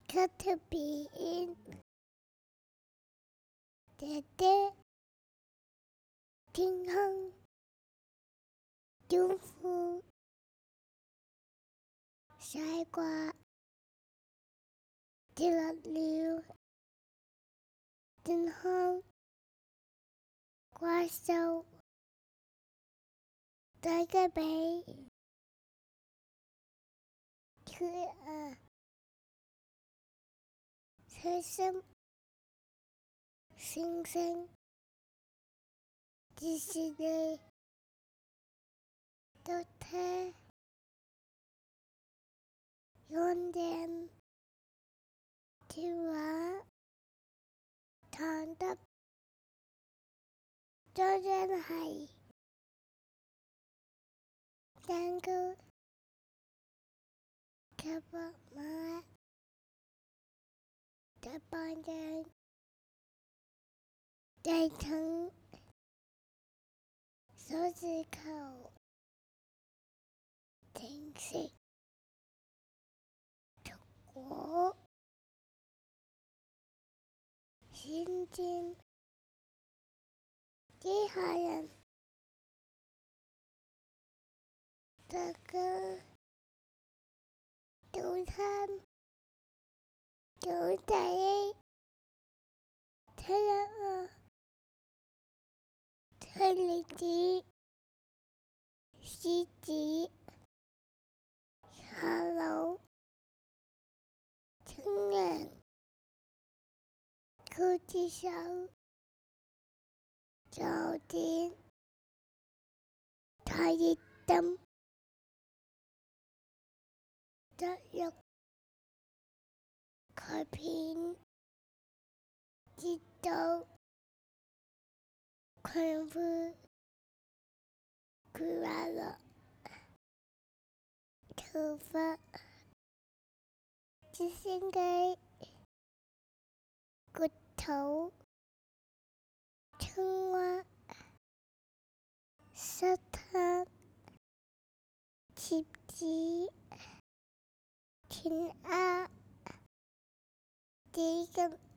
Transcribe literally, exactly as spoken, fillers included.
got to be in the day. 天空祝福西瓜跌落了天空怪獸大個鼻佢啊細心星星迪士尼都睇用電電話彈得真真係蛋糕卡巴馬大班長大藤手指口停息我先見機械人大哥早餐早睇睇下啊睇你啲獅子 Hello 青人佢隻手早點太熱燈得入開片知道佢會佢話了頭髮只剩給骨頭青蛙沙灘貼紙天鴨地咁